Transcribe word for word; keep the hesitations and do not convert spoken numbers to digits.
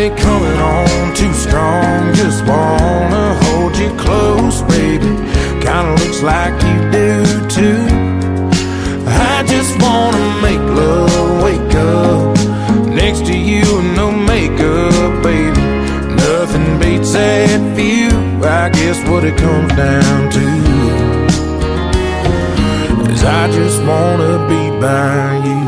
me coming on too strong. Just wanna hold you close, baby. Kinda looks like you do too. I just wanna make love, wake up next to you and no makeup, baby. Nothing beats that view, I guess what it comes down to is I just wanna be by you.